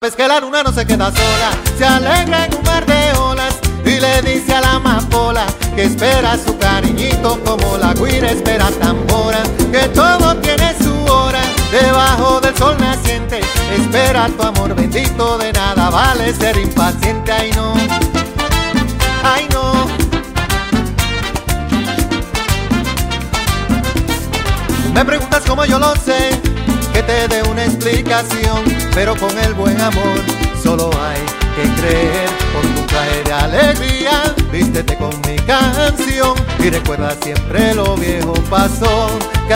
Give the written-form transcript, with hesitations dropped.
Es que la luna no se queda sola, se alegra en un mar de olas y le dice a la amapola que espera su cariñito como la guira espera tambora, que todo tiene su hora debajo del sol naciente. Espera tu amor bendito, de nada vale ser impaciente. Ay no, ay no. Me preguntas cómo yo lo sé, que te dé una explicación, pero con el buen amor solo hay que creer. Con un traje de alegría, vístete con mi canción y recuerda siempre lo viejo pasó.